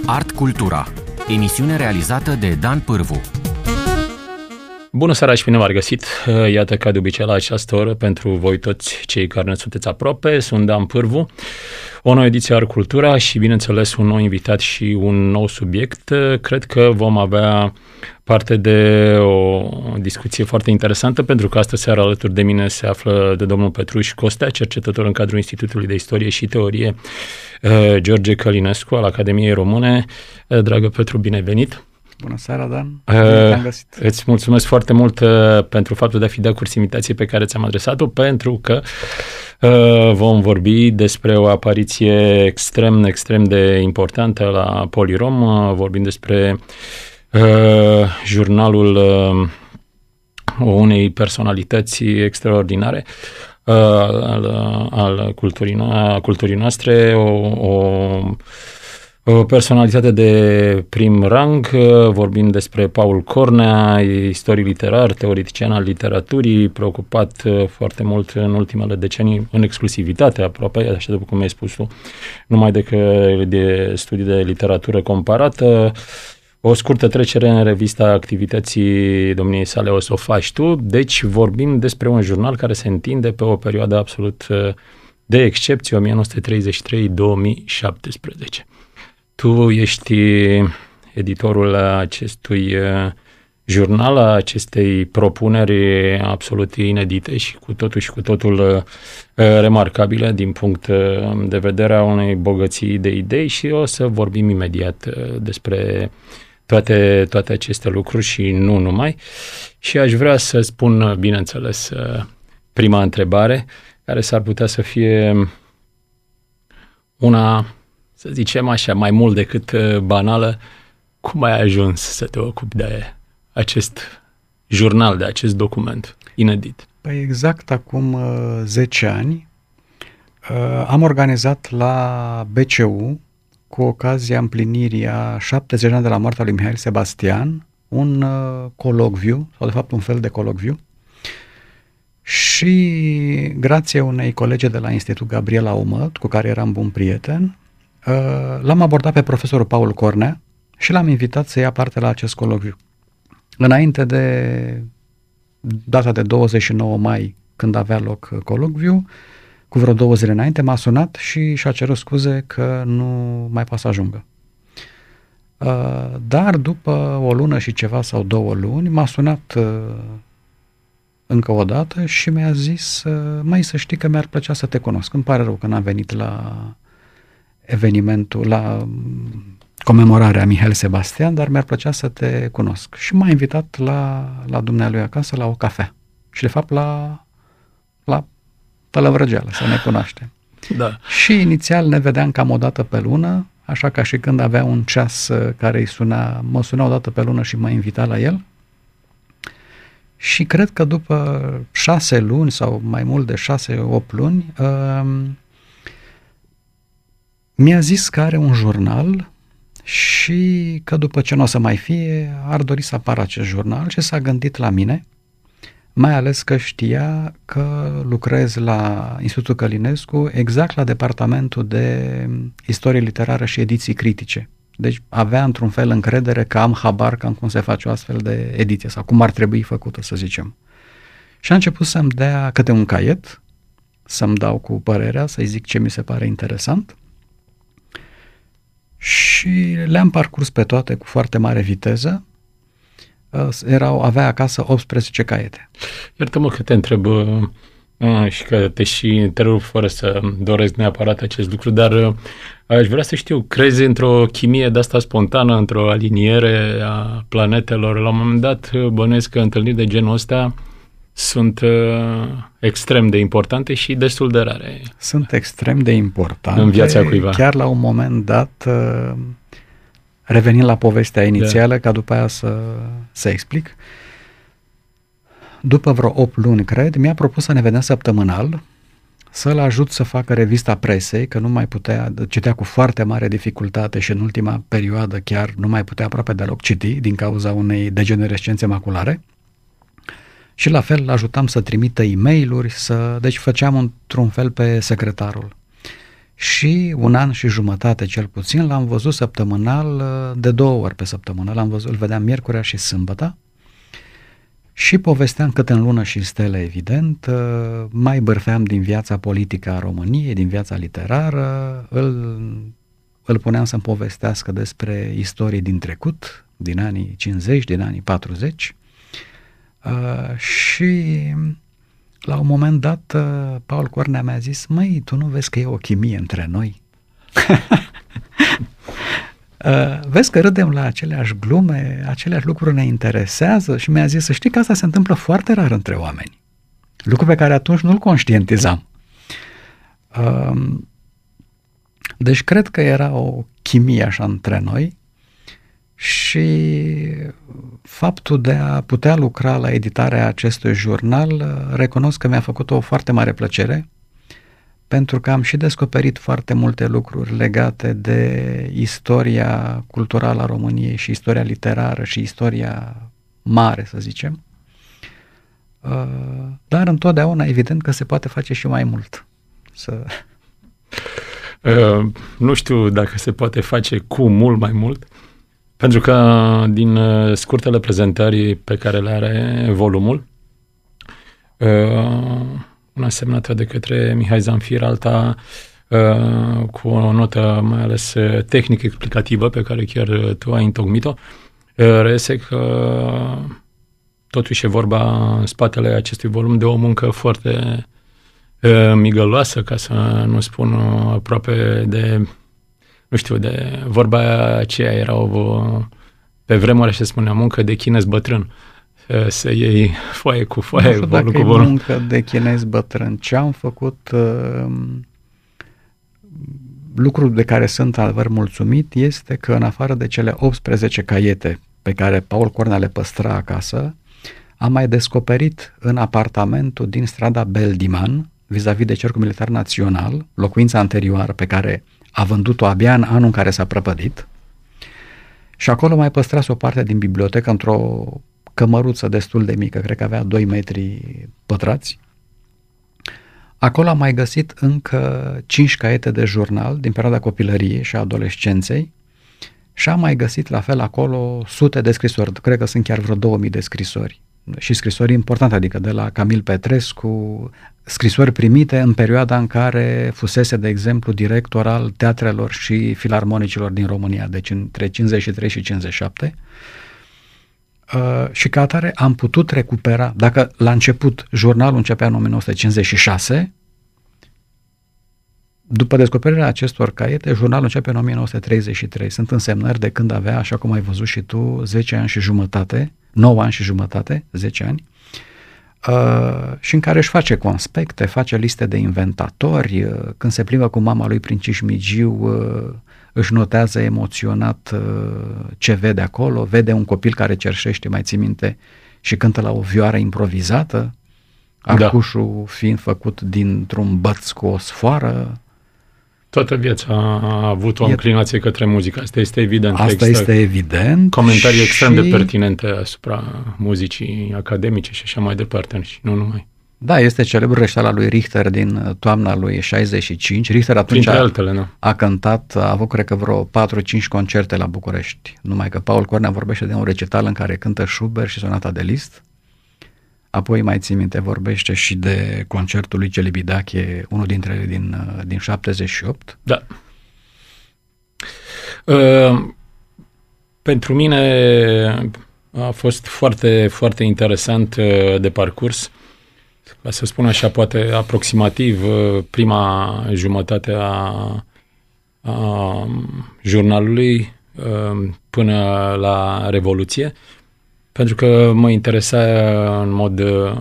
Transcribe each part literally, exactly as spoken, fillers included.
Art Cultura, emisiune realizată de Dan Pârvu. Bună seara și bine v-ați găsit! Iată, ca de obicei la această oră, pentru voi toți cei care ne sunteți aproape, sunt Dan Pârvu, o nouă ediție Art Cultura și, bineînțeles, un nou invitat și un nou subiect. Cred că vom avea parte de o discuție foarte interesantă, pentru că astă seară alături de mine se află de domnul Petruș Costea, cercetător în cadrul Institutului de Istorie și Teorie George Călinescu al Academiei Române. Dragă Petru, bine ai venit! Bună seara, Dan! Uh, găsit. Îți mulțumesc foarte mult uh, pentru faptul de a fi de curs invitației pe care ți-am adresat-o, pentru că uh, vom vorbi despre o apariție extrem, extrem de importantă la Polirom. Uh, vorbim despre uh, jurnalul uh, unei personalități extraordinare uh, al, al culturii, a culturii noastre, o, o O personalitate de prim rang, vorbim despre Paul Cornea, istoric literar, teoretician al literaturii, preocupat foarte mult în ultimele decenii, în exclusivitate aproape, așa după cum ai spus tu, numai decât de studii de literatură comparată. O scurtă trecere în revista activității domniei sale o să o faci tu, deci vorbim despre un jurnal care se întinde pe o perioadă absolut de excepție, nouăsprezece treizeci și trei - două mii șaptesprezece. Tu ești editorul acestui jurnal, a acestei propuneri absolut inedite și cu totul și cu totul remarcabile din punct de vedere a unei bogății de idei și o să vorbim imediat despre toate, toate aceste lucruri și nu numai. Și aș vrea să spun, bineînțeles, prima întrebare, care s-ar putea să fie una, să zicem așa, mai mult decât banală. Cum ai ajuns să te ocupi de acest jurnal, de acest document inedit? Păi exact acum uh, zece ani uh, am organizat la B C U, cu ocazia împlinirii a șaptezeci de ani de la moartea lui Mihail Sebastian, un uh, colocviu, sau de fapt un fel de colocviu, și grație unei colege de la Institut Gabriela Omăt, cu care eram bun prieten, l-am abordat pe profesorul Paul Cornea și l-am invitat să ia parte la acest colocviu. Înainte de data de douăzeci și nouă mai, când avea loc colocviu, cu vreo două zile înainte, m-a sunat și și-a cerut scuze că nu mai poate să ajungă. Dar după o lună și ceva sau două luni, m-a sunat încă o dată și mi-a zis: mai să știi că mi-ar plăcea să te cunosc. Îmi pare rău că n-am venit la evenimentul, la comemorarea Mihail Sebastian, dar mi-ar plăcea să te cunosc. Și m-a invitat la, la dumnealui acasă la o cafea. Și de fapt la, la tălăvrăgeală, să ne cunoaștem. Da. Și inițial ne vedeam cam o dată pe lună, așa ca și când avea un ceas care îi suna, mă suna o dată pe lună și mă invita la el. Și cred că după șase luni sau mai mult de șase, opt luni, uh, mi-a zis că are un jurnal și că după ce nu o să mai fie, ar dori să apară acest jurnal și s-a gândit la mine, mai ales că știa că lucrez la Institutul Călinescu, exact la departamentul de istorie literară și ediții critice. Deci avea într-un fel încredere că am habar cam cum se face o astfel de ediție sau cum ar trebui făcută, să zicem. Și a început să-mi dea câte un caiet, să-mi dau cu părerea, să-i zic ce mi se pare interesant. Și le-am parcurs pe toate cu foarte mare viteză. Erau, avea acasă optsprezece caiete. Iartă-mă că te întreb și că te și întrerup fără să doresc neapărat acest lucru, dar aș vrea să știu, crezi într-o chimie de-asta spontană, într-o aliniere a planetelor? La un moment dat bănuiesc că întâlniri de genul ăsta sunt uh, extrem de importante și destul de rare. Sunt extrem de importante în viața cuiva. Chiar la un moment dat, uh, revenind la povestea inițială, da, ca după aia să, să explic, după vreo opt luni, cred, mi-a propus să ne vedem săptămânal, să-l ajut să facă revista presei, că nu mai putea, citea cu foarte mare dificultate și în ultima perioadă chiar nu mai putea aproape deloc citi din cauza unei degenerescențe maculare. Și la fel ajutam să trimită e-mail-uri, să... deci făceam într-un fel pe secretarul. și un an și jumătate cel puțin l-am văzut săptămânal, de două ori pe săptămână, l-am văzut, îl vedeam miercurea și sâmbătă și povesteam cât în lună și stele, evident, mai bârfeam din viața politică a României, din viața literară, îl, îl puneam să-mi povestească despre istorii din trecut, din anii cincizeci, din anii patruzeci uh, și la un moment dat uh, Paul Cornea mi-a zis: măi, tu nu vezi că e o chimie între noi? Uh, vezi că râdem la aceleași glume, aceleași lucruri ne interesează? Și mi-a zis: să știi că asta se întâmplă foarte rar între oameni. Lucru pe care atunci nu-l conștientizam. Uh, deci cred că era o chimie așa între noi și faptul de a putea lucra la editarea acestui jurnal, recunosc că mi-a făcut o foarte mare plăcere, pentru că am și descoperit foarte multe lucruri legate de istoria culturală a României și istoria literară și istoria mare, să zicem. Dar întotdeauna evident că se poate face și mai mult. Să... Uh, nu știu dacă se poate face cu mult mai mult, pentru că din uh, scurtele prezentări pe care le are volumul, uh, una semnată de către Mihai Zamfir, alta uh, cu o notă mai ales uh, tehnic-explicativă pe care chiar uh, tu ai întocmit-o, uh, reiese că totuși e vorba în spatele acestui volum de o muncă foarte uh, migăloasă, ca să nu spun uh, aproape de, nu știu, de vorba aceea era o, pe vremuri se spunea, muncă de chinez bătrân. Să iei foaie cu foaie, nu știu volum dacă cu volum. E muncă de chinez bătrân. Ce am făcut, uh, lucru de care sunt adevăr mulțumit, este că în afară de cele optsprezece caiete pe care Paul Cornea le păstra acasă, am mai descoperit în apartamentul din strada Beldiman, vis-a-vis de Cercul Militar Național, locuința anterioară pe care a vândut-o abia în anul în care s-a prăpădit, și acolo mai păstrase o parte din bibliotecă într-o cămăruță destul de mică, cred că avea doi metri pătrați. Acolo am mai găsit încă cinci caiete de jurnal din perioada copilăriei și a adolescenței și am mai găsit la fel acolo sute de scrisori, cred că sunt chiar vreo două mii de scrisori. Și scrisori importante, adică de la Camil Petrescu, scrisori primite în perioada în care fusese, de exemplu, director al teatrelor și filarmonicilor din România, deci între cincizeci și trei și cincizeci și șapte. Uh, și ca atare am putut recupera, dacă la început jurnalul începea în o mie nouă sute cincizeci și șase, după descoperirea acestor caiete, jurnalul începe în o mie nouă sute treizeci și trei. Sunt însemnări de când avea, așa cum ai văzut și tu, zece ani și jumătate, nouă ani și jumătate, zece ani, uh, și în care își face conspecte, face liste de inventatori, uh, când se plimbă cu mama lui prin Cismigiu, uh, își notează emoționat uh, ce vede acolo, vede un copil care cerșește, mai ții minte, și cântă la o vioară improvizată, arcușul da. fiind făcut dintr-un băț cu o sfoară. Toată viața a avut o e... înclinație către muzică, asta este evident. Asta este evident. Comentarii și... extrem de pertinente asupra muzicii academice și așa mai departe, și nu numai. Da, este celebrul reștal al lui Richter din toamna lui șaizeci și cinci. Richter atunci a, altele, nu. a cântat, a avut cred că vreo patru cinci concerte la București. Numai că Paul Cornea vorbește de un recital în care cântă Schubert și sonata de Liszt. Apoi, mai ții minte, vorbește și de concertul lui Celibidache, unul dintre ele din, din șaptezeci și opt. Da. Uh, pentru mine a fost foarte, foarte interesant uh, de parcurs. Ca să spun așa, poate aproximativ prima jumătate a, a jurnalului până la Revoluție, pentru că mă interesa în mod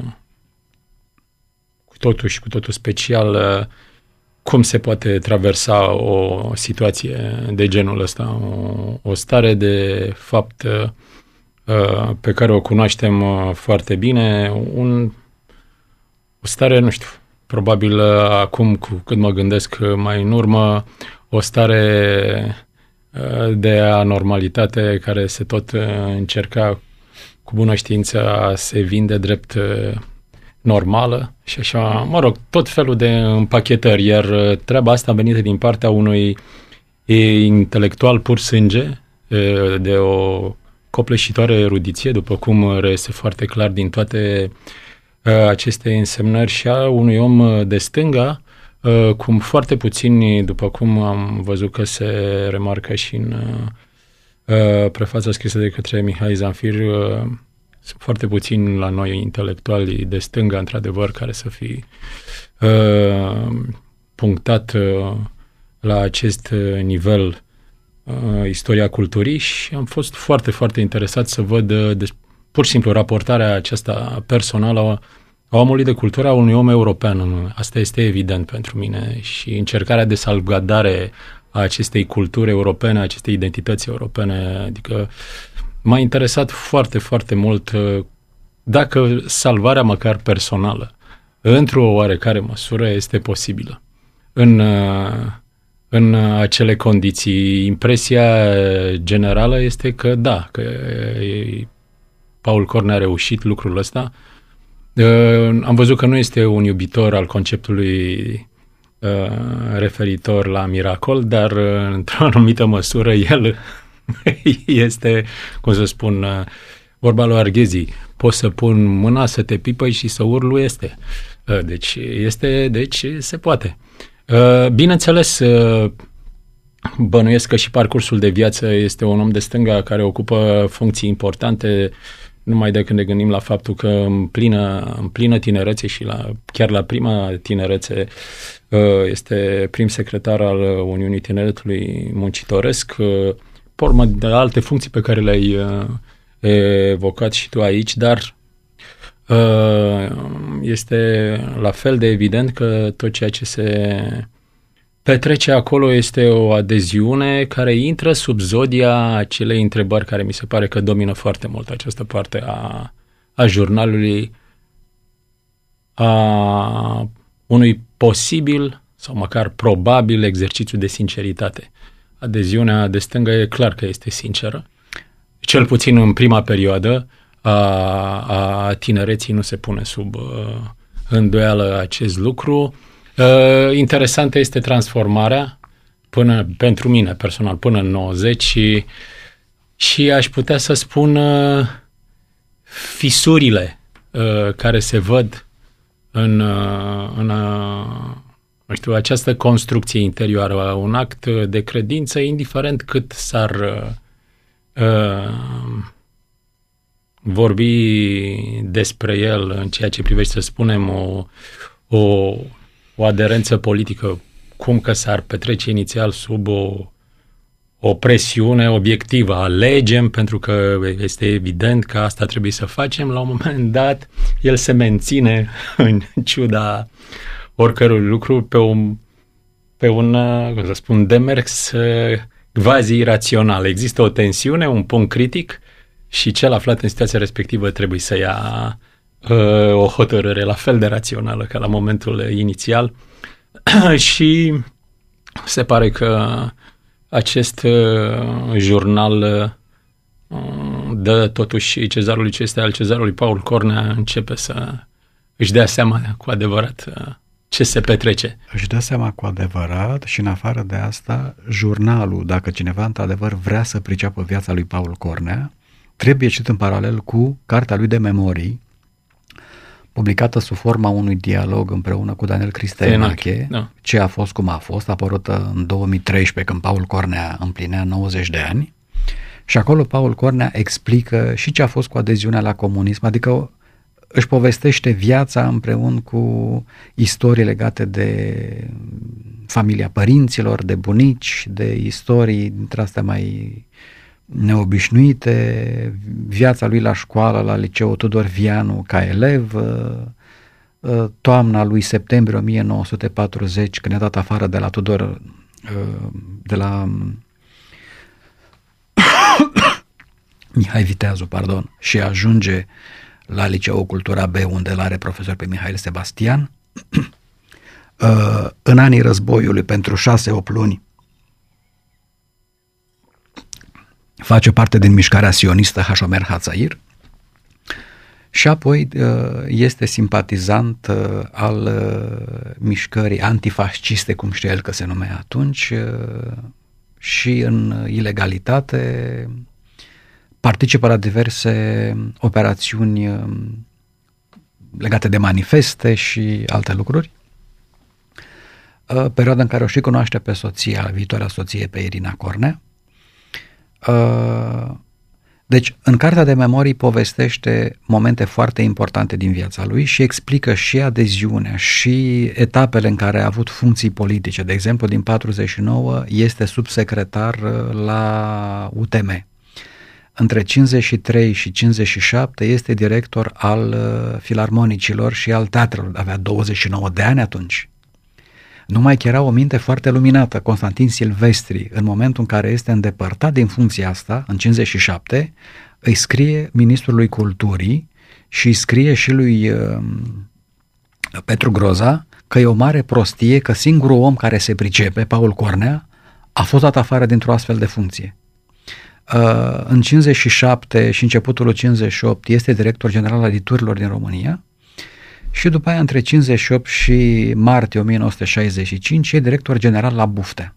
cu totul și cu totul special cum se poate traversa o situație de genul ăsta, o, o stare de fapt pe care o cunoaștem foarte bine, un O stare, nu știu, probabil acum, cu cât mă gândesc mai în urmă, o stare de anormalitate care se tot încerca cu bună știință a se vinde drept, normală și așa, mă rog, tot felul de împachetări, iar treaba asta a venit din partea unui intelectual pur sânge, de o copleșitoare erudiție, după cum reiese foarte clar din toate aceste însemnări, și a unui om de stânga, cum foarte puțini, după cum am văzut că se remarcă și în prefața scrisă de către Mihai Zamfir, sunt foarte puțini la noi intelectuali de stânga, într-adevăr, care să fi uh, punctat uh, la acest nivel uh, istoria culturii, și am fost foarte, foarte interesat să văd uh, de, pur și simplu raportarea aceasta personală a, a omului de cultură, a unui om european. Asta este evident pentru mine, și încercarea de salvgardare a acestei culturi europene, a acestei identități europene, adică m-a interesat foarte, foarte mult dacă salvarea măcar personală, într-o oarecare măsură, este posibilă. În, în acele condiții, impresia generală este că da, că Paul Cornea a reușit lucrul ăsta. Am văzut că nu este un iubitor al conceptului referitor la miracol, dar într-o anumită măsură el este, cum să spun, vorba lui Arghezi, poți să pun mâna să te pipăi și să urlu este. Deci, este, deci se poate. Bineînțeles, bănuiesc că și parcursul de viață este un om de stânga care ocupă funcții importante, numai de când ne gândim la faptul că în plină, în plină tinerețe și la, chiar la prima tinerețe este prim secretar al Uniunii Tineretului Muncitoresc, pe urmă de alte funcții pe care le-ai uh, evocat și tu aici, dar uh, este la fel de evident că tot ceea ce se petrece acolo este o adeziune care intră sub zodia acelei întrebări care mi se pare că domină foarte mult această parte a, a jurnalului, a unui posibil sau măcar probabil exercițiu de sinceritate. Adeziunea de stânga e clar că este sinceră. Cel puțin în prima perioadă a, a tinereții nu se pune sub uh, îndoială acest lucru. Uh, interesantă este transformarea, până, pentru mine personal, până în nouăzeci, și, și aș putea să spun uh, fisurile uh, care se văd în, uh, în uh, nu știu, această construcție interioară, un act de credință, indiferent cât s-ar uh, uh, vorbi despre el în ceea ce privește, să spunem, o, o, o aderență politică, cum că s-ar petrece inițial sub o, o presiune obiectivă. Alegem pentru că este evident că asta trebuie să facem. La un moment dat, el se menține în ciuda oricărui lucru pe un, pe un, cum să spun, demers quasi irațional. Există o tensiune, un punct critic, și cel aflat în situația respectivă trebuie să ia uh, o hotărâre la fel de rațională ca la momentul inițial. Și se pare că acest uh, jurnal uh, dă totuși cezarului ce este al cezarului. Paul Cornea începe să își dea seama cu adevărat uh, ce se petrece. Își dă seama cu adevărat și, în afară de asta, jurnalul, dacă cineva într-adevăr vrea să priceapă viața lui Paul Cornea, trebuie citit în paralel cu cartea lui de memorii, publicată sub forma unui dialog împreună cu Daniel Cristenache, da. Ce a fost, cum a fost, apărută în două mii treisprezece, când Paul Cornea împlinea nouăzeci de ani, și acolo Paul Cornea explică și ce a fost cu adeziunea la comunism, adică își povestește viața împreună cu istorii legate de familia părinților, de bunici, de istorii dintre astea mai neobișnuite, viața lui la școală, la liceul Tudor Vianu ca elev, toamna lui septembrie o mie nouă sute patruzeci, când a dat afară de la Tudor, de la Mihai Viteazu, pardon, și ajunge la liceul Cultura B, unde l-are profesor pe Mihail Sebastian. În anii războiului, pentru șase-opt luni, face parte din mișcarea sionistă Hashomer Hatzair Și apoi este simpatizant al mișcării antifasciste, cum știa el că se numea atunci, și în ilegalitate participă la diverse operațiuni legate de manifeste și alte lucruri. Perioada în care o și cunoaște pe soția, viitoarea soție, pe Irina Cornea. Deci, în cartea de memorii povestește momente foarte importante din viața lui și explică și adeziunea și etapele în care a avut funcții politice. De exemplu, din patruzeci și nouă este subsecretar la U T M. Între cincizeci și trei și cincizeci și șapte este director al filarmonicilor și al teatrelor. Avea douăzeci și nouă de ani atunci. Numai că era o minte foarte luminată. Constantin Silvestri, în momentul în care este îndepărtat din funcția asta, în cincizeci și șapte, îi scrie ministrului culturii și îi scrie și lui uh, Petru Groza că e o mare prostie, că singurul om care se pricepe, Paul Cornea, a fost dat afară dintr-o astfel de funcție. Uh, în cincizeci și șapte și începutul cincizeci și opt este director general al editurilor din România. Și după aia, între cincizeci și opt și martie o mie nouă sute șaizeci și cinci, e director general la Buftea.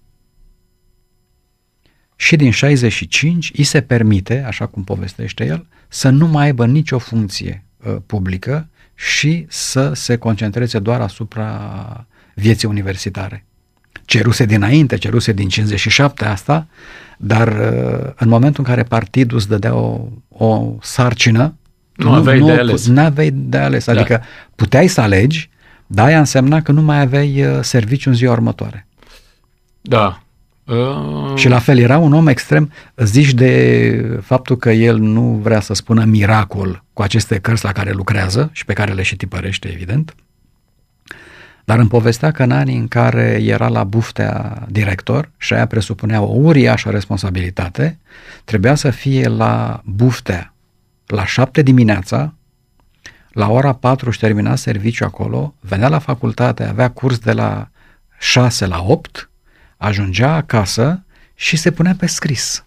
Și din șaizeci și cinci îi se permite, așa cum povestește el, să nu mai aibă nicio funcție uh, publică și să se concentreze doar asupra vieții universitare. Ceruse dinainte, ceruse din cincizeci și șapte asta, dar uh, în momentul în care partidul îți dădea o, o sarcină, Nu, nu aveai nu, de ales. Nu aveai de ales, adică da. Puteai să alegi, dar aia însemna că nu mai aveai uh, serviciu în ziua următoare. Da. Uh... Și la fel, era un om extrem, zici de faptul că el nu vrea să spună miracol cu aceste cărți la care lucrează și pe care le și tipărește, evident, dar îmi povestea că în anii în care era la Buftea director și aia presupunea o uriașă responsabilitate, trebuia să fie la Buftea la șapte dimineața, la ora patru își termina serviciu acolo, venea la facultate, avea curs de la șase la opt, ajungea acasă și se punea pe scris.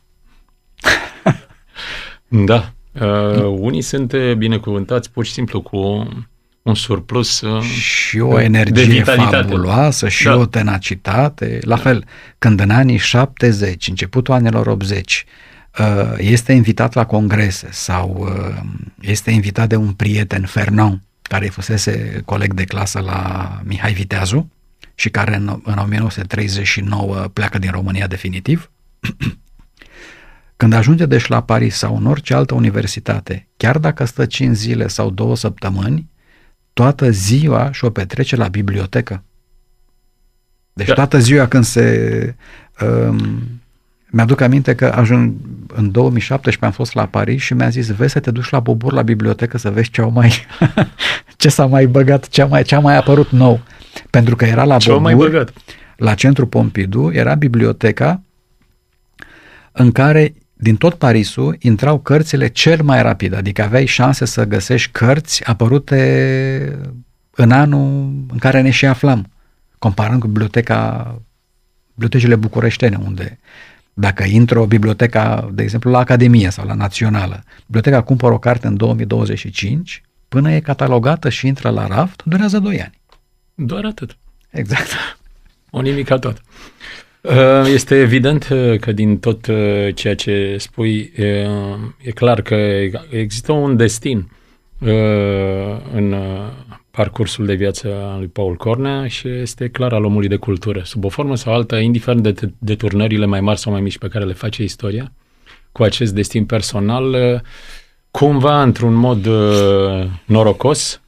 Da. Uh, unii sunt binecuvântați pur și simplu cu un surplus uh, și o energie fabuloasă și da. O tenacitate. La fel, când în anii șaptezeci, începutul anilor optzeci, este invitat la congrese sau este invitat de un prieten, Fernand, care fusese coleg de clasă la Mihai Viteazu și care în, în o mie nouă sute treizeci și nouă pleacă din România definitiv. Când ajunge deci la Paris sau în orice altă universitate, chiar dacă stă cinci zile sau două săptămâni, toată ziua și-o petrece la bibliotecă. Deci da. Toată ziua când se... Um, Mi-aduc aminte că ajung, în două mii șaptesprezece am fost la Paris și mi-a zis, vezi să te duci la Bobur la bibliotecă să vezi ce au mai ce s-a mai băgat, ce a mai, ce a mai apărut nou. Pentru că era la ce Bobur, mai băgat? La Centrul Pompidou, era biblioteca în care din tot Parisul intrau cărțile cel mai rapid, adică aveai șanse să găsești cărți apărute în anul în care ne și aflam, comparând cu biblioteca, bibliotecile bucureștene, unde dacă intră o bibliotecă, de exemplu, la Academie sau la Națională, biblioteca cumpără o carte în două mii douăzeci și cinci, până e catalogată și intră la raft, durează doi ani. Doar atât. Exact. O nimica tot. Este evident că din tot ceea ce spui, e clar că există un destin în parcursul de viață al lui Paul Cornea și este clar al omului de cultură. Sub o formă sau alta, indiferent de deturnările mai mari sau mai mici pe care le face istoria, cu acest destin personal, cumva, într-un mod norocos,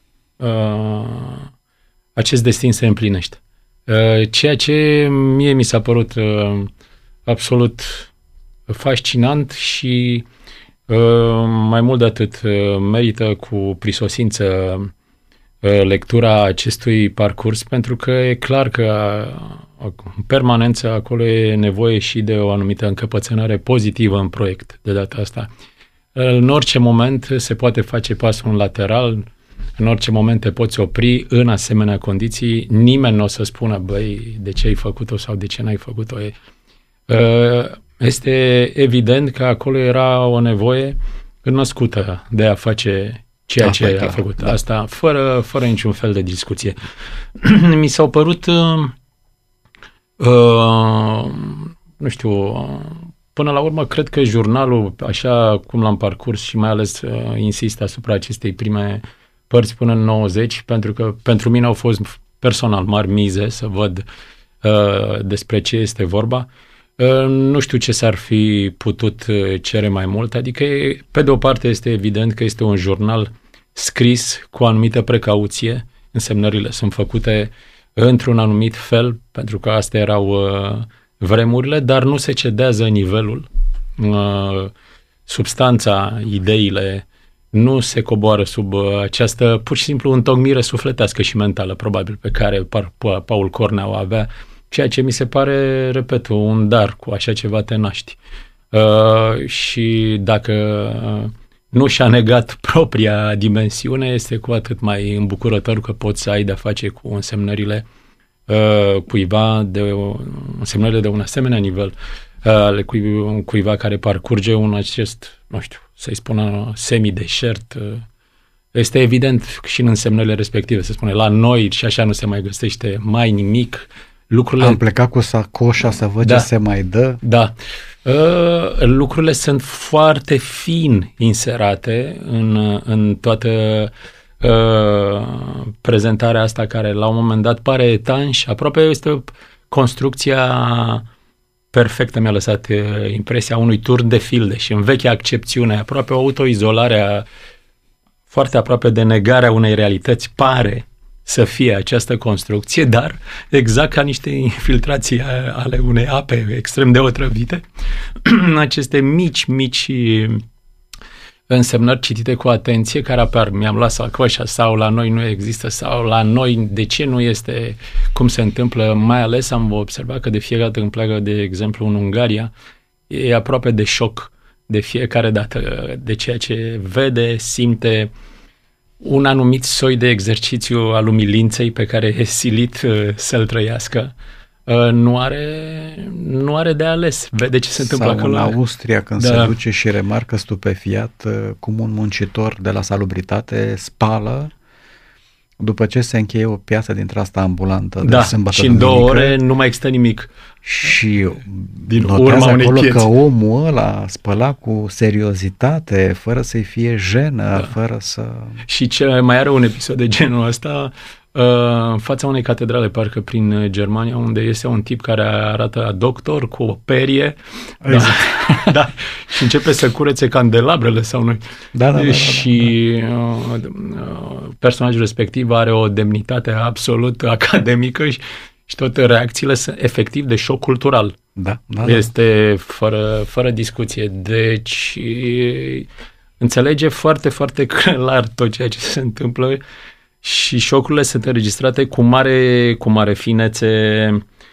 acest destin se împlinește. Ceea ce mie mi s-a părut absolut fascinant și mai mult de atât merită cu prisosință lectura acestui parcurs, pentru că e clar că în permanență acolo e nevoie și de o anumită încăpățânare pozitivă în proiect de data asta. În orice moment se poate face pasul în lateral, în orice moment te poți opri în asemenea condiții, nimeni nu o să spună, băi, de ce ai făcut-o sau de ce n-ai făcut-o. Este evident că acolo era o nevoie născută de a face ceea asta ce clar, a făcut. Da. Asta fără, fără niciun fel de discuție. Mi s-au părut, uh, uh, nu știu, uh, până la urmă, cred că jurnalul, așa cum l-am parcurs și mai ales uh, insist asupra acestei prime părți până în nouăzeci, pentru că pentru mine au fost personal mari mize să văd uh, despre ce este vorba. Uh, nu știu ce s-ar fi putut cere mai mult, adică pe de o parte este evident că este un jurnal scris cu o anumită precauție, însemnările sunt făcute într-un anumit fel, pentru că astea erau uh, vremurile, dar nu se cedează nivelul, uh, substanța, ideile, nu se coboară sub uh, această pur și simplu întocmire sufletească și mentală, probabil, pe care Paul Cornea o avea, ceea ce mi se pare, repet, un dar, cu așa ceva te naști. Uh, și dacă uh, nu și-a negat propria dimensiune, este cu atât mai îmbucurător că poți să ai de-a face cu însemnările uh, cuiva, de o, însemnările de un asemenea nivel, ale uh, cuiva care parcurge un acest, nu știu, să-i spună semi-deșert. Uh, este evident și în însemnările respective, se spune, la noi și așa nu se mai găsește mai nimic. Lucrurile... Am plecat cu sacoșa să văd da, ce se mai dă. Da. Uh, lucrurile sunt foarte fin inserate în, în toată uh, prezentarea asta, care la un moment dat pare etanș, aproape este construcția perfectă, mi-a lăsat uh, impresia unui turn de filde și în vechea accepțiune, aproape o autoizolare a, foarte aproape de negarea unei realități, pare să fie această construcție, dar exact ca niște infiltrații ale unei ape extrem de otrăvite, aceste mici, mici însemnări citite cu atenție, care apar, mi-am luat sacoșa, sau la noi nu există, sau la noi de ce nu este, cum se întâmplă, mai ales am observat că de fiecare dată când pleacă, de exemplu, în Ungaria, e aproape de șoc de fiecare dată de ceea ce vede, simte, un anumit soi de exercițiu al umilinței pe care e silit uh, să-l trăiască, uh, nu are, nu are de ales. Vede ce se întâmplă acolo. Sau în Austria, când da. se duce și remarcă stupefiat uh, cum un muncitor de la salubritate spală după ce se încheie o piață dintre asta ambulantă. Da, și în două ore nu mai există nimic. Și din notează acolo pieți. Că omul ăla spăla cu seriozitate, fără să-i fie jenă, da. fără să... Și ce mai are un episod de genul ăsta în fața unei catedrale, parcă prin Germania, unde este un tip care arată doctor cu o perie, exact. da, da, și începe să curețe candelabrele sau nu. Da, da, da, da, și da, da. personajul respectiv are o demnitate absolut academică și Și toate reacțiile sunt efectiv de șoc cultural. Da, da, da. Este fără, fără discuție. Deci înțelege foarte, foarte clar tot ceea ce se întâmplă și șocurile sunt înregistrate cu mare, cu mare finețe,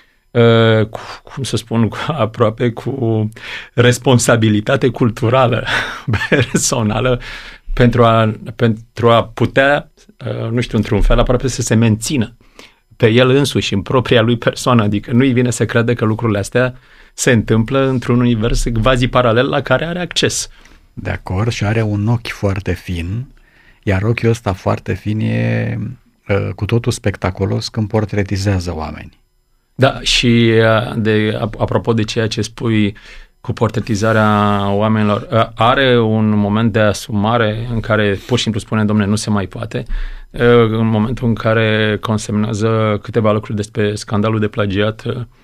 cu, cum să spun, cu, aproape cu responsabilitate culturală personală pentru a, pentru a putea, nu știu, într-un fel, aproape să se mențină pe el însuși, în propria lui persoană, adică nu-i vine să crede că lucrurile astea se întâmplă într-un univers quasi paralel la care are acces. De acord, și are un ochi foarte fin, iar ochiul ăsta foarte fin e uh, cu totul spectaculos când portretizează oameni. Da, și de, apropo de ceea ce spui cu portretizarea oamenilor, are un moment de asumare în care pur și simplu spune, domne, nu se mai poate, în momentul în care consemnează câteva lucruri despre scandalul de plagiat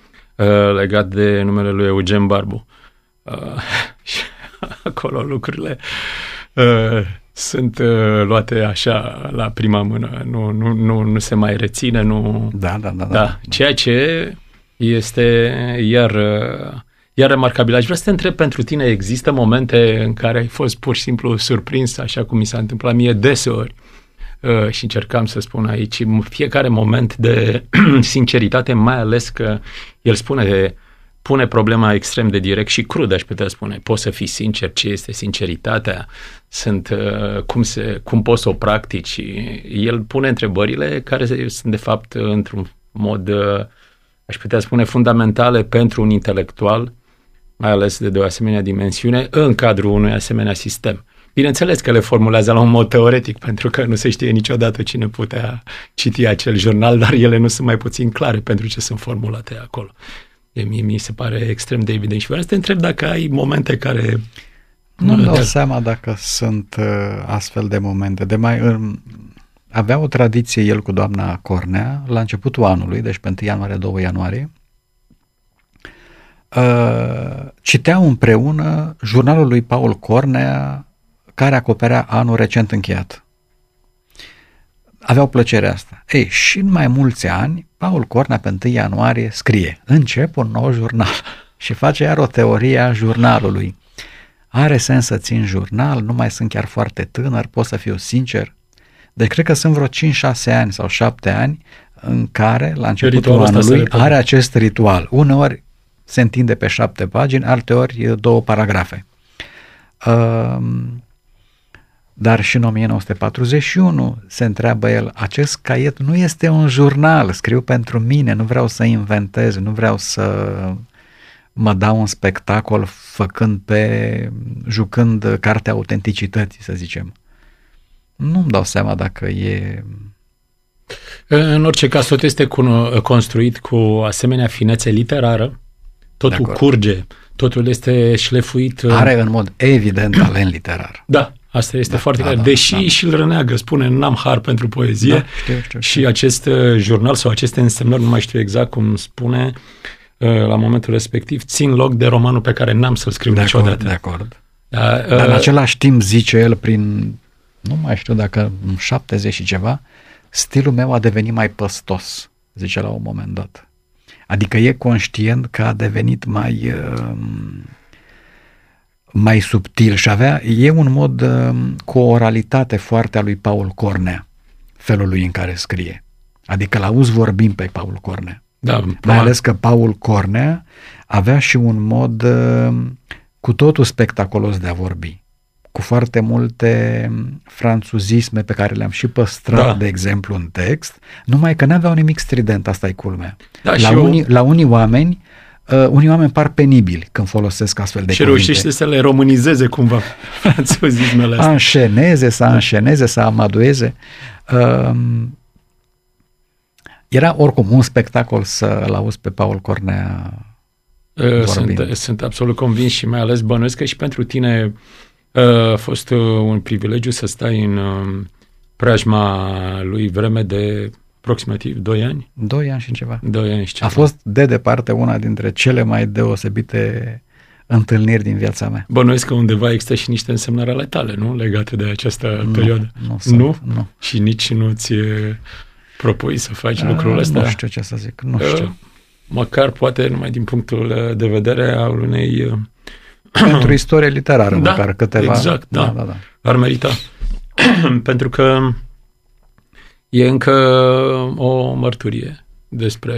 legat de numele lui Eugen Barbu. Și acolo lucrurile sunt luate așa la prima mână, nu, nu, nu, nu se mai reține, nu... Da, da, da. da. da. Ceea ce este iar... Iar remarcabil, aș vrea să te întreb pentru tine, există momente în care ai fost pur și simplu surprins, așa cum mi s-a întâmplat mie deseori, uh, și încercam să spun aici, fiecare moment de sinceritate, mai ales că el spune, pune problema extrem de direct și crud, aș putea spune, poți să fii sincer, ce este sinceritatea, sunt, uh, cum, se, cum poți să o practici, el pune întrebările care sunt de fapt într-un mod, uh, aș putea spune, fundamentale pentru un intelectual, mai ales de, de o asemenea dimensiune, în cadrul unui asemenea sistem. Bineînțeles că le formulează la un mod teoretic, pentru că nu se știe niciodată cine putea citi acel jurnal, dar ele nu sunt mai puțin clare pentru ce sunt formulate acolo. De mie mi se pare extrem de evident. Și vreau să te întreb dacă ai momente care... Nu-mi dau seama dacă sunt uh, astfel de momente. De mai, uh, avea o tradiție el cu doamna Cornea la începutul anului, deci pe întâi ianuarie, doi ianuarie, uh, citeau împreună jurnalul lui Paul Cornea, care acoperea anul recent încheiat. Aveau plăcerea asta. Ei, și în mai mulți ani, Paul Cornea pe întâi ianuarie scrie: încep un nou jurnal și face iar o teorie a jurnalului. Are sens să țin jurnal, nu mai sunt chiar foarte tânăr, pot să fiu sincer. Deci cred că sunt vreo cinci șase ani sau șapte ani în care, la începutul anului, are acest ritual. Uneori se întinde pe șapte pagini, alteori două paragrafe. Um, Dar și în o mie nouă sute patruzeci și unu se întreabă el: acest caiet nu este un jurnal, scriu pentru mine, nu vreau să inventez, nu vreau să mă dau un spectacol făcând pe, jucând cartea autenticității, să zicem. Nu-mi dau seama dacă e... În orice caz, tot este construit cu asemenea finețe literară, totul curge, totul este șlefuit. Are în mod evident talent literar. Da. Asta este da, foarte da, clar. da, Deși da. și îl răneagă, spune: n-am har pentru poezie. Da, știu, știu, știu. Și acest uh, jurnal sau aceste însemnări, nu mai știu exact cum spune, uh, la momentul respectiv, țin loc de romanul pe care n-am să-l scriu de niciodată. Acord, de acord. Da, uh, Dar în același timp, zice el, prin, nu mai știu dacă în șaptezeci și ceva, stilul meu a devenit mai păstos, zice la un moment dat. Adică e conștient că a devenit mai... Uh, mai subtil și avea, e un mod uh, cu o oralitate foarte a lui Paul Cornea, felul lui în care scrie. Adică l-auzi vorbind pe Paul Cornea. Da, mai ales că Paul Cornea avea și un mod uh, cu totul spectaculos de a vorbi, cu foarte multe franțuzisme pe care le-am și păstrat, da. De exemplu, în text, numai că n-aveau nimic strident, asta e culmea. Da, la, unii, eu... la unii oameni Uh, unii oameni par penibili când folosesc astfel de și cuvinte. Și reușește să le românizeze cumva franțuzismele astea. Anșeneze, să anșeneze, să amadueze. Uh, era oricum un spectacol să-l auzi pe Paul Cornea uh, sunt, sunt absolut convins și mai ales bănuiesc că și pentru tine uh, a fost uh, un privilegiu să stai în uh, preajma lui vreme de aproximativ doi ani? doi ani și ceva. doi ani și ceva. A fost de departe una dintre cele mai deosebite întâlniri din viața mea. Bănuiesc că undeva există și niște însemnări ale tale, nu? Legate de această nu, perioadă. Nu, sunt, nu? Nu? Și nici nu ți propui să faci A, lucrul ăsta? Nu știu ce să zic, nu știu. Măcar poate numai din punctul de vedere al unei... Pentru istorie literară, da, măcar câteva... Exact, da. da, da, da. Ar merita. Pentru că e încă o mărturie despre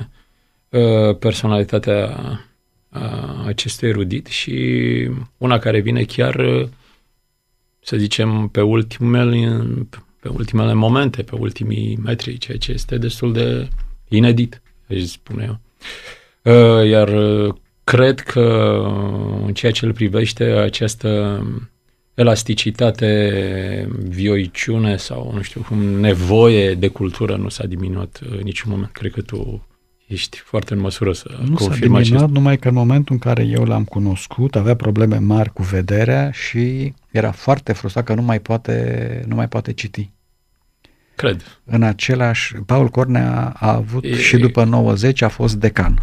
uh, personalitatea uh, acestui erudit și una care vine chiar, uh, să zicem, pe ultimele, pe ultimele momente, pe ultimii metri, ceea ce este destul de inedit, aș spune eu. Uh, iar uh, cred că în ceea ce îl privește această elasticitate, vioiciune sau, nu știu cum, nevoie de cultură nu s-a diminuat în niciun moment. Cred că tu ești foarte în măsură să nu confirmi s-a diminuat, acest... numai că în momentul în care eu l-am cunoscut, avea probleme mari cu vederea și era foarte frustrat că nu mai poate, nu mai poate citi. Cred. În același... Paul Cornea a avut e... și după nouăzeci a fost decan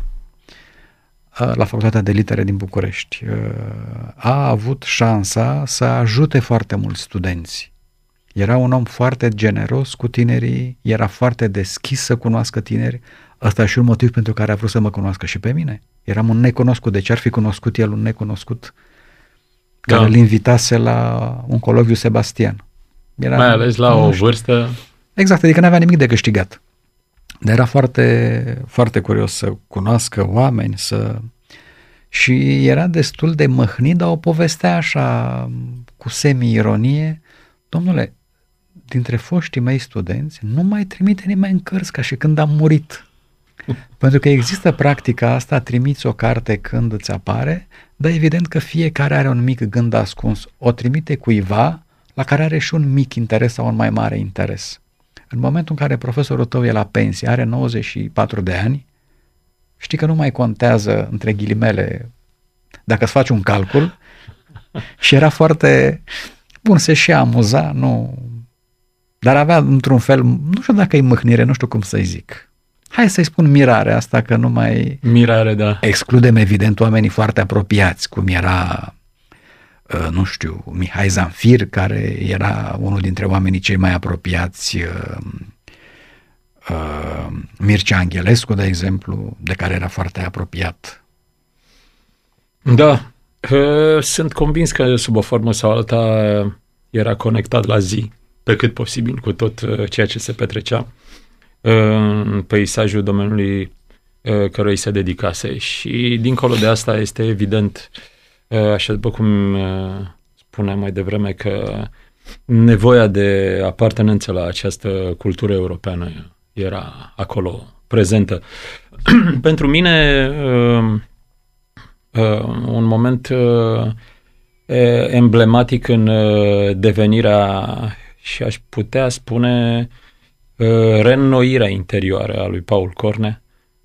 la Facultatea de Litere din București. A avut șansa să ajute foarte mulți studenți. Era un om foarte generos cu tinerii, era foarte deschis să cunoască tineri. Ăsta e și un motiv pentru care a vrut să mă cunoască și pe mine. Eram un necunoscut. De ce ar fi cunoscut el un necunoscut care da. Îl invitase la un coloviu Sebastian? Era Mai ales la o vârstă... Exact, adică n-avea nimic de câștigat. Dar era foarte, foarte curios să cunoască oameni, să... și era destul de măhnit, dar o povestea așa, cu semi-ironie. Domnule, dintre foștii mei studenți, nu mai trimite nimeni în cărți ca și când am murit. Pentru că există practica asta, trimiți o carte când îți apare, dar evident că fiecare are un mic gând ascuns. O trimite cuiva la care are și un mic interes sau un mai mare interes. În momentul în care profesorul tău e la pensie, are nouăzeci și patru de ani, știi că nu mai contează, între ghilimele, dacă îți faci un calcul, și era foarte bun, se și amuza, nu... Dar avea într-un fel, nu știu dacă e mâhnire, nu știu cum să-i zic. Hai să-i spun mirare asta, că nu mai... Mirare, da. Excludem evident oamenii foarte apropiați, cum era, nu știu, Mihai Zanfir, care era unul dintre oamenii cei mai apropiați, Mircea Anghelescu, de exemplu, de care era foarte apropiat. Da, sunt convins că sub o formă sau alta era conectat la zi, pe cât posibil, cu tot ceea ce se petrecea în peisajul domeniului căruia îi se dedicase. Și dincolo de asta este evident, așa după cum spuneam mai devreme, că nevoia de apartenență la această cultură europeană era acolo prezentă. Pentru mine un moment emblematic în devenirea, și aș putea spune, reînnoirea interioară a lui Paul Cornea.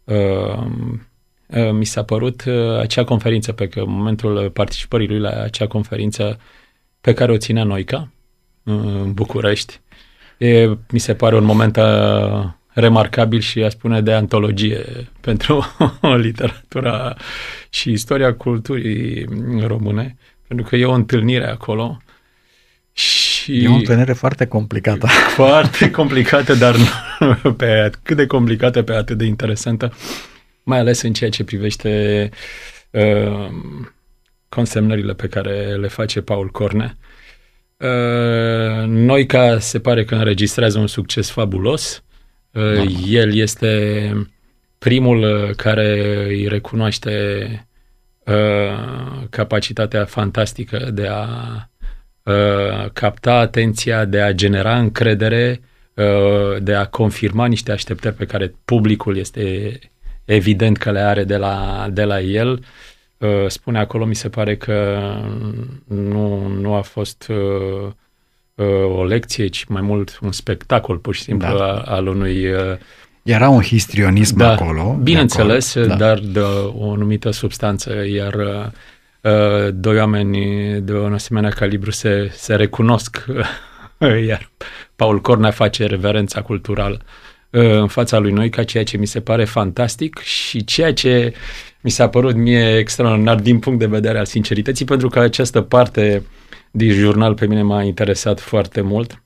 Mi s-a părut acea conferință, pe că în momentul participării lui la acea conferință pe care o ținea Noica în București, e, mi se pare un moment a, remarcabil și, a spune, de antologie pentru literatura și istoria culturii române, pentru că e o întâlnire acolo. Și e o întâlnire foarte complicată. Foarte complicată, dar nu, pe cât de complicată, pe atât de interesantă, mai ales în ceea ce privește uh, consemnările pe care le face Paul Cornea. Uh, Noica se pare că înregistrează un succes fabulos. Uh, el este primul care îi recunoaște uh, capacitatea fantastică de a uh, capta atenția, de a genera încredere, uh, de a confirma niște așteptări pe care publicul este evident că le are de la, de la el. Uh, spune acolo, mi se pare că nu, nu a fost uh, uh, o lecție, ci mai mult un spectacol, pur și simplu, da. al unui... Uh, Era un histrionism da, acolo. Bineînțeles, de dar de o anumită substanță, iar uh, doi oameni de un asemenea calibru se, se recunosc, iar Paul Cornea face reverența culturală în fața lui Noica, ceea ce mi se pare fantastic și ceea ce mi s-a părut mie extraordinar din punct de vedere al sincerității, pentru că această parte din jurnal pe mine m-a interesat foarte mult.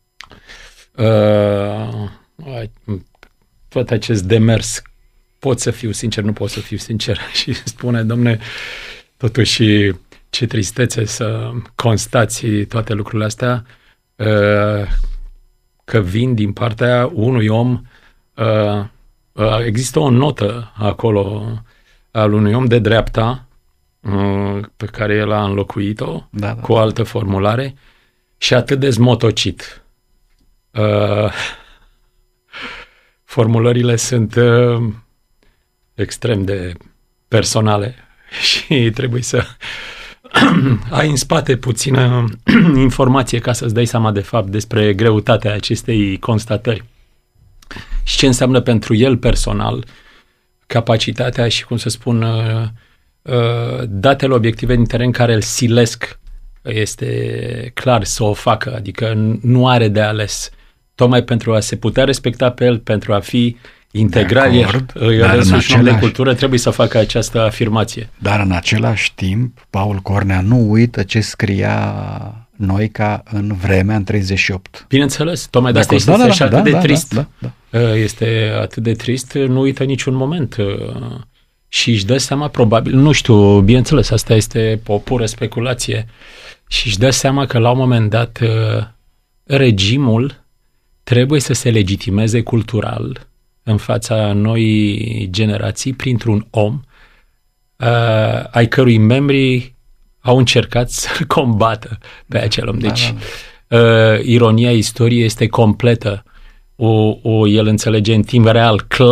Uh, tot acest demers, pot să fiu sincer, nu pot să fiu sincer, și spune, domne, totuși ce tristețe să constați toate lucrurile astea, uh, că vin din partea unui om, uh, uh, există o notă acolo al unui om de dreapta, uh, pe care el a înlocuit-o, da, da. cu o altă formulare, și atât de zmotocit. Uh, formulările sunt uh, extrem de personale și trebuie să ai în spate puțină informație ca să-ți dai seama de fapt despre greutatea acestei constatări și ce înseamnă pentru el personal capacitatea și, cum să spun, datele obiective din teren care îl silesc, este clar să o facă, adică nu are de ales, tocmai pentru a se putea respecta pe el, pentru a fi integral, iar însuși om de cultură trebuie să facă această afirmație. Dar în același timp, Paul Cornea nu uită ce scria Noica în Vremea, în treizeci și opt. Bineînțeles, tocmai de asta este da, da, și atât da, de da, trist. Da, da, da. Este atât de trist, nu uită niciun moment și își dă seama, probabil, nu știu, bineînțeles, asta este o pură speculație, și își dă seama că la un moment dat regimul trebuie să se legitimeze cultural în fața noii generații printr-un om uh, ai cărui membri au încercat să-l combată pe acel om. Deci, da, da. Uh, ironia istoriei este completă. O, o, el înțelege în timp real, clar,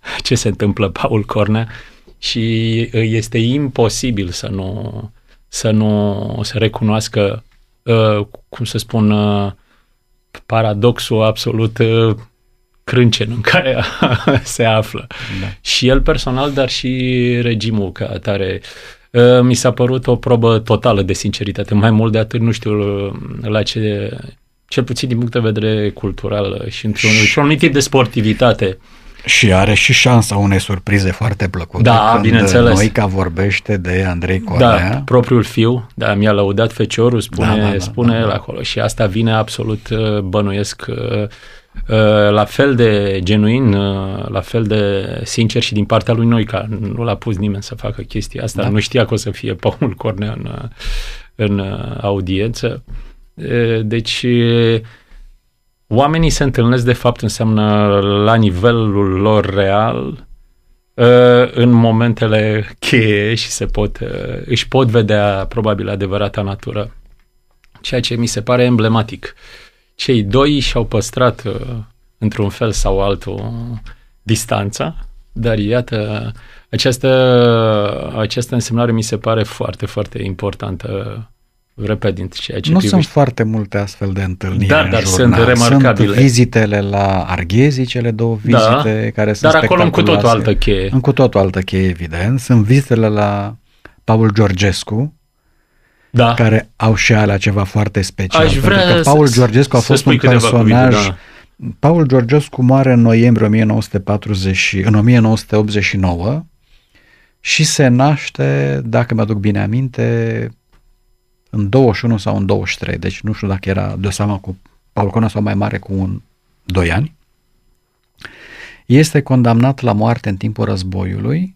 ce se întâmplă Paul Cornea și este imposibil să nu, să nu să recunoască, uh, cum să spun, uh, paradoxul absolut uh, crâncen în care se află. Da. Și el personal, dar și regimul ca atare. Uh, mi s-a părut o probă totală de sinceritate. Mai mult de atât, nu știu la ce, cel puțin din punct de vedere cultural și într-un și un tip de sportivitate. Și are și șansa unei surprize foarte plăcute. Da, când bineînțeles. Noica vorbește de Andrei Cornea. Da, propriul fiu, da, mi-a lăudat feciorul, spune, da, da, da, spune da, da. acolo. Și asta vine absolut, bănuiesc, la fel de genuin, la fel de sincer și din partea lui Noica. Nu l-a pus nimeni să facă chestia asta. Da. Nu știa că o să fie Paul Cornea în, în audiență. Deci... Oamenii se întâlnesc, de fapt, înseamnă la nivelul lor real în momentele cheie și se pot, își pot vedea probabil adevărata natură. Ceea ce mi se pare emblematic. Cei doi și-au păstrat într-un fel sau altul distanța, dar iată, această, această însemnare mi se pare foarte, foarte importantă. Repet, din ceea ce nu privește. Sunt foarte multe astfel de întâlniri da, în dar jurnal. Sunt remarcabile. Sunt vizitele la Arghezi, cele două vizite, da, care sunt dar acolo în cu totul altă cheie. În cu totul altă cheie, evident. Sunt vizitele la Paul Georgescu, da, care au și alea ceva foarte special. Aș vrea pentru că Paul Georgescu a fost un personaj... Cuvinte, da. Paul Georgescu moare în noiembrie o mie nouă sute patruzeci, în o mie nouă sute optzeci și nouă și se naște, dacă mi-aduc bine aminte, în douăzeci și unu sau în douăzeci și trei, deci nu știu dacă era de seama cu Paul Cornea sau mai mare cu un doi ani. Este condamnat la moarte în timpul războiului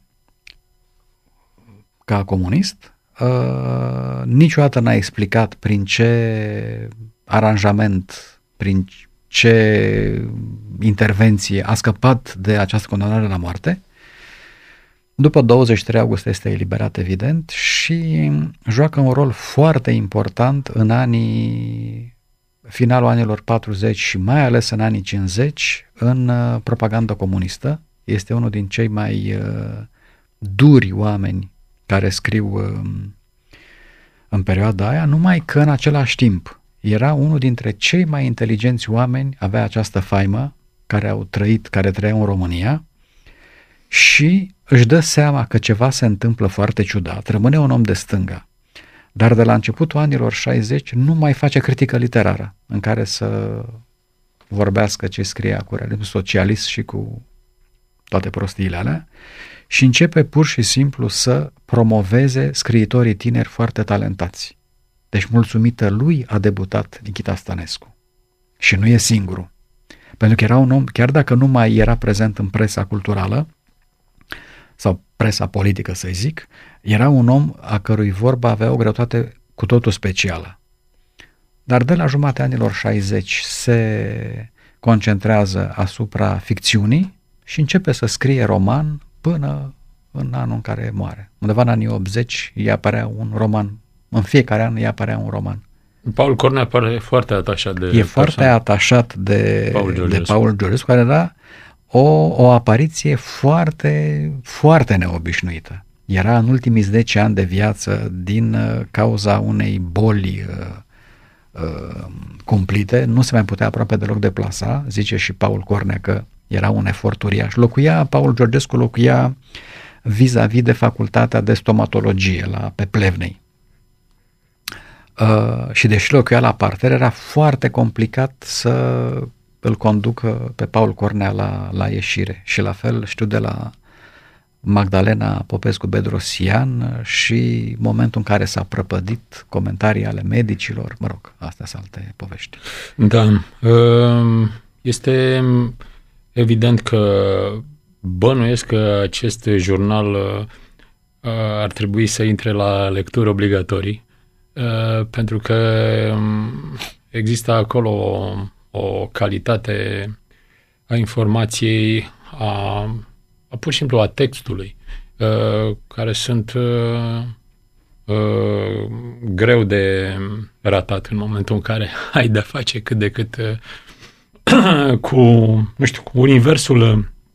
ca comunist. Uh, niciodată n-a explicat prin ce aranjament, prin ce intervenție a scăpat de această condamnare la moarte. După douăzeci și trei august este eliberat, evident, și joacă un rol foarte important în anii, finalul anilor patruzeci și mai ales în anii cincizeci în propaganda comunistă. Este unul din cei mai uh, duri oameni care scriu uh, în perioada aia, numai că în același timp era unul dintre cei mai inteligenți oameni, avea această faimă, care au trăit, care trăiau în România, și își dă seama că ceva se întâmplă foarte ciudat, rămâne un om de stânga, dar de la începutul anilor șaizeci nu mai face critică literară în care să vorbească ce scria cu realism socialist și cu toate prostiile alea și începe pur și simplu să promoveze scriitorii tineri foarte talentați. Deci mulțumită lui a debutat Nichita Stănescu și nu e singurul, pentru că era un om, chiar dacă nu mai era prezent în presa culturală sau presa politică, să zic, era un om a cărui vorba avea o greutate cu totul specială. Dar de la jumatea anilor șaizeci se concentrează asupra ficțiunii și începe să scrie roman până în anul în care moare. Undeva în anii optzeci îi apărea un roman, în fiecare an îi apărea un roman. Paul Cornea pare foarte atașat de... E persoană. foarte atașat de Paul Georgescu, de Paul Georgescu, care era o, o apariție foarte, foarte neobișnuită. Era în ultimii zece ani de viață, din uh, cauza unei boli uh, uh, cumplite, nu se mai putea aproape deloc deplasa, zice și Paul Cornea că era un efort uriaș. Locuia, Paul Georgescu locuia vis-a-vis de facultatea de stomatologie la, pe Plevnei. Uh, și deși locuia la parter, era foarte complicat să îl conducă pe Paul Cornea la, la ieșire. Și la fel știu de la Magdalena Popescu-Bedrosian și momentul în care s-a prăpădit, comentarii ale medicilor, mă rog, astea sunt alte povești. Da, este evident că bănuiesc că acest jurnal ar trebui să intre la lecturi obligatorii, pentru că există acolo o, o calitate a informației, a, a pur și simplu a textului, care sunt greu de ratat în momentul în care ai de-a face cât de cât cu, nu știu, cu universul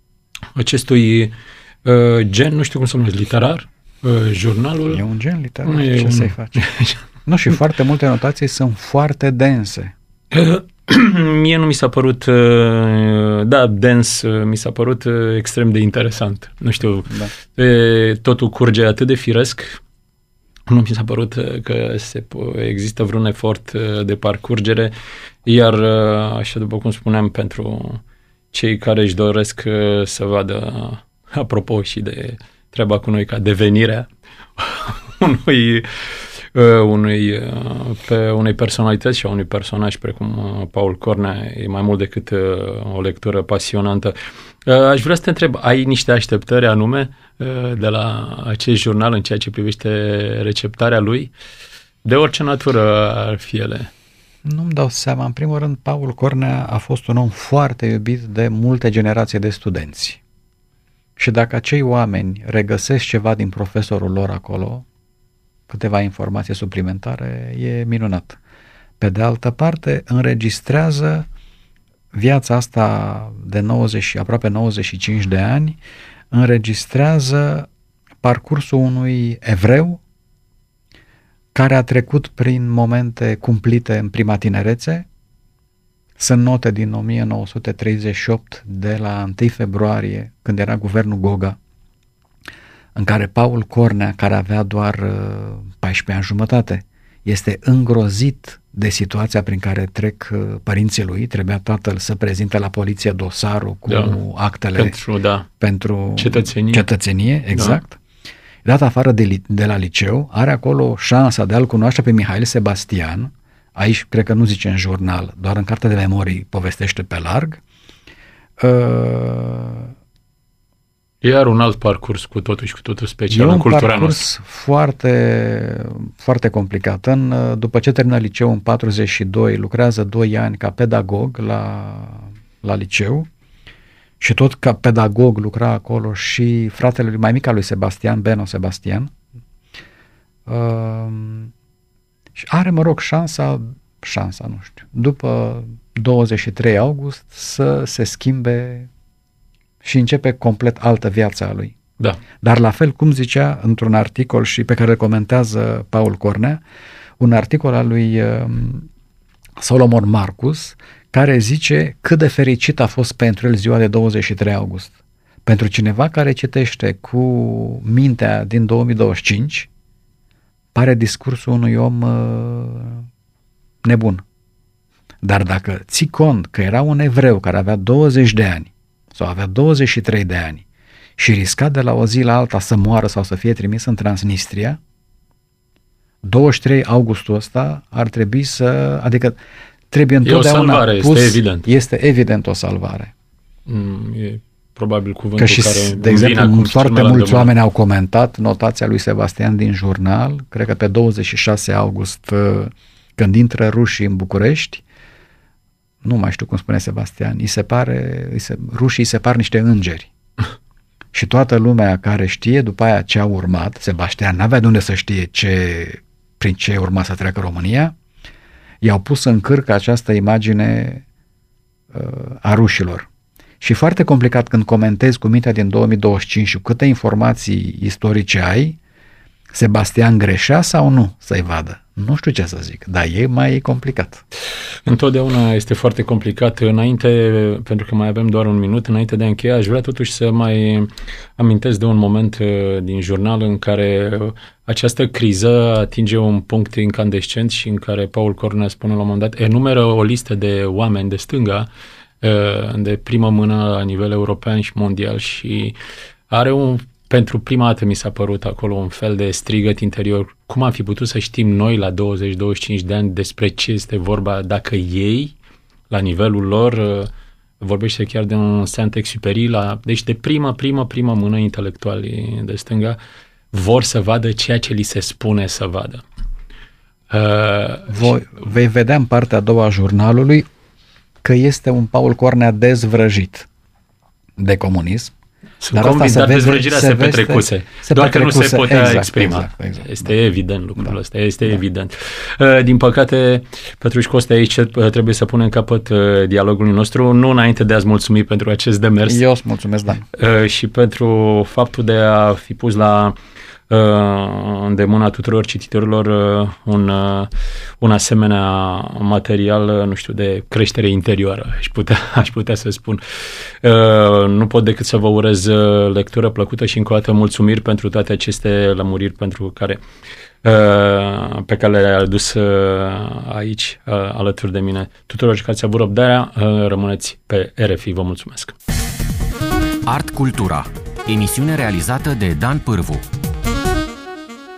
acestui uh, gen, nu știu cum să numesc, literar, uh, jurnalul. E un gen literar, e ce un... să-i faci? Nu, și foarte multe notații sunt foarte dense. Mie nu mi s-a părut, da, dens, mi s-a părut extrem de interesant. Nu știu, da. Totul curge atât de firesc, nu mi s-a părut că se, există vreun efort de parcurgere, iar, așa după cum spuneam, pentru cei care își doresc să vadă, apropo și de treaba cu noi, ca devenirea unui... unui, pe unei personalități și a unui personaj precum Paul Cornea e mai mult decât o lectură pasionantă. Aș vrea să te întreb, ai niște așteptări anume de la acest jurnal în ceea ce privește receptarea lui? De orice natură ar fi ele? Nu-mi dau seama. În primul rând, Paul Cornea a fost un om foarte iubit de multe generații de studenți. Și dacă acei oameni regăsesc ceva din profesorul lor acolo, câteva informații suplimentare, e minunat. Pe de altă parte, înregistrează viața asta de nouăzeci, aproape nouăzeci și cinci de ani, înregistrează parcursul unui evreu care a trecut prin momente cumplite în prima tinerețe. Sunt note din o mie nouă sute treizeci și opt, de la întâi februarie, când era guvernul Goga, în care Paul Cornea, care avea doar paisprezece ani jumătate, este îngrozit de situația prin care trec părinții lui. Trebuia tatăl să prezinte la poliție dosarul cu da, actele pentru, da, pentru cetățenie. cetățenie, exact. Da. Dat afară de, de la liceu, are acolo șansa de a-l cunoaște pe Mihail Sebastian. Aici cred că nu zice în jurnal, doar în cartea de memorii povestește pe larg. Uh, Iar un alt parcurs cu totul și cu totul special în cultura noastră. E un parcurs foarte, foarte complicat. În, după ce termină liceul în patruzeci și doi, lucrează doi ani ca pedagog la, la liceu și tot ca pedagog lucra acolo și fratele lui, mai mic al lui Sebastian, Beno Sebastian. Uh, și are, mă rog, șansa, șansa, nu știu, după douăzeci și trei august să se schimbe și începe complet altă viață a lui. Da. Dar la fel cum zicea într-un articol și pe care îl comentează Paul Cornea, un articol al lui uh, Solomon Marcus, care zice cât de fericit a fost pentru el ziua de douăzeci și trei august. Pentru cineva care citește cu mintea din două mii douăzeci și cinci, pare discursul unui om uh, nebun. Dar dacă ții cont că era un evreu care avea douăzeci de ani sau avea douăzeci și trei de ani și risca de la o zi la alta să moară sau să fie trimis în Transnistria, douăzeci și trei augustul ăsta ar trebui să... adică trebuie întotdeauna e o salvare, pus, este evident. Este evident o salvare. Mm, e probabil cuvântul că și, care... de exemplu, foarte mulți oameni au comentat notația lui Sebastian din jurnal, cred că pe douăzeci și șase august, când intră rușii în București, nu mai știu cum spune Sebastian, îi se pare, îi se, rușii îi se par niște îngeri. Și toată lumea care știe după aia ce a urmat, Sebastian n-avea de unde să știe ce, prin ce urma să treacă România, i-au pus în cârcă această imagine uh, a rușilor. Și foarte complicat când comentezi cu mintea din două mii douăzeci și cinci și câte informații istorice ai, Sebastian greșea sau nu să-i vadă? Nu știu ce să zic, dar e mai complicat. Întotdeauna este foarte complicat. Înainte, pentru că mai avem doar un minut, înainte de a încheia, aș vrea totuși să mai amintesc de un moment din jurnal în care această criză atinge un punct incandescent și în care Paul Cornea spune la un moment dat, enumeră o listă de oameni de stânga de primă mână la nivel european și mondial și are un pentru prima dată mi s-a părut acolo un fel de strigăt interior. Cum am fi putut să știm noi la douăzeci douăzeci și cinci de ani despre ce este vorba dacă ei, la nivelul lor, vorbește chiar de un Saint-Exupéry, la, deci de prima, prima, prima mână intelectualii de stânga, vor să vadă ceea ce li se spune să vadă. Uh, Voi, vei vedea în partea a doua a jurnalului că este un Paul Cornea dezvrăjit de comunism, Sunt Dar convins, dar dezvrăgirea se, se petrecuse, se doar petrecuse, că nu se putea exact, exprima. Exact, exact, este da. evident lucrul da. ăsta, este da. evident. Din păcate, Petruș Coste, aici trebuie să punem capăt dialogului nostru, nu înainte de a-ți mulțumi pentru acest demers. Eu îți mulțumesc, Dan. Și pentru faptul de a fi pus la îndemâna tuturor cititorilor un, un asemenea material, nu știu, de creștere interioară, aș putea, aș putea să spun. Nu pot decât să vă urez lectură plăcută și încă o dată mulțumiri pentru toate aceste lămuriri pentru care, pe care le-ai adus aici, alături de mine. Tuturor care ați avut răbdarea, rămâneți pe R F I. Vă mulțumesc! Art Cultura, emisiune realizată de Dan Pârvu.